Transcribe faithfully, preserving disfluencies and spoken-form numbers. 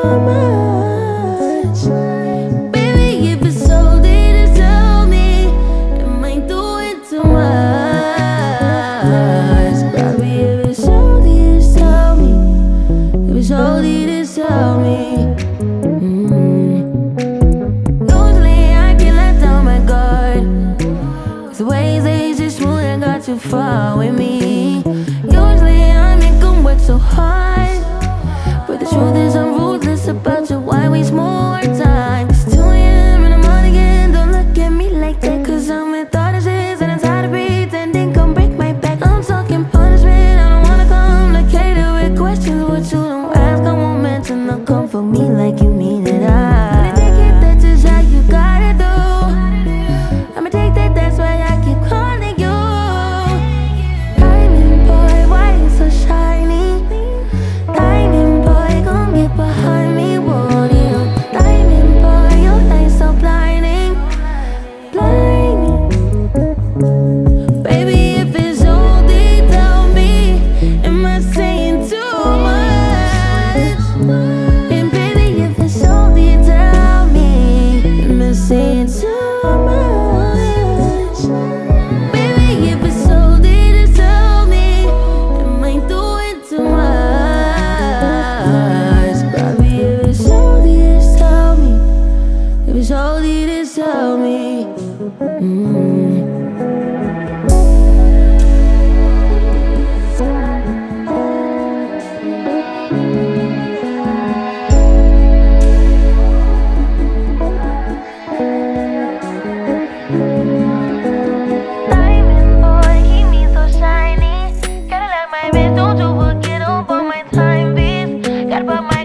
much. Baby, if it's so deep, just tell me, am I doing too much? Baby, if it's so deep, just tell me, if it's so deep, just tell me. Mm. Usually I get let down my guard, 'cause the ways they just smooth and got too far with me. Usually I make them work so hard, but the truth is I'm ruthless about you. Why waste more time? It's two a m in the morning again. Don't look at me like that, 'cause I'm with all this shit and I'm tired of pretending. Come break my back. I'm talking punishment. I don't wanna complicate it with questions. What you don't ask, I won't mention. I'll come for me like you mean it. I take it, that's just how you gotta do. I'ma take that, that's why I keep calling you. Diamond boy, why you so shiny? Diamond boy, gon' get behind me, won't you? Diamond boy, your light so blinding, blinding. Baby, if it's only, tell me, am I saying too much? And baby, if it's only, tell me, am I saying too much? Baby, if it's only, just tell me, am I doing too much? Baby, if it's only, just tell me, if it's only, just tell me. Mm. Diamond boy, keep me so shiny. Gotta like my bitch, don't you forget about my time, bitch. Gotta put my